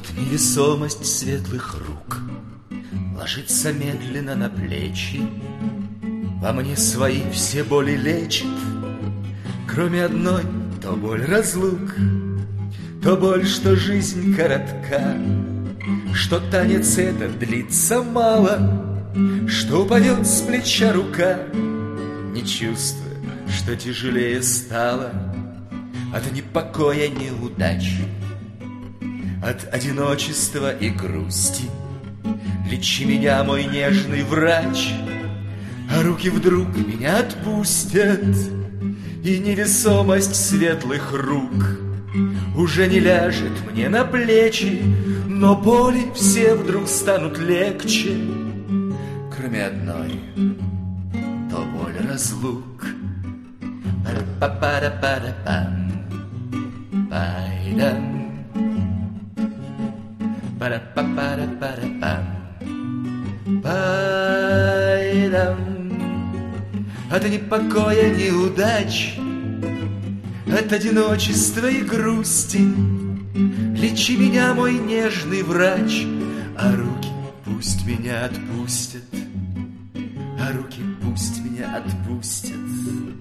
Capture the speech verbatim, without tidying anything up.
невесомость светлых рук ложится медленно на плечи. Во мне свои все боли лечит, кроме одной, то боль разлук, то боль, что жизнь коротка, что танец этот длится мало, что упадет с плеча рука, не чувствуя, что тяжелее стало от непокоя, неудач, от одиночества и грусти. Лечи меня, мой нежный врач, а руки вдруг меня отпустят, и невесомость светлых рук уже не ляжет мне на плечи, но боли все вдруг станут легче, кроме одной, то боль разлук. Пара-па-пара-пара-пам, пайдам, пара-па-пара-пара-пам, пайдам. От непокоя, неудач, от одиночества и грусти лечи меня, мой нежный врач, а руки пусть меня отпустят, а руки пусть меня отпустят.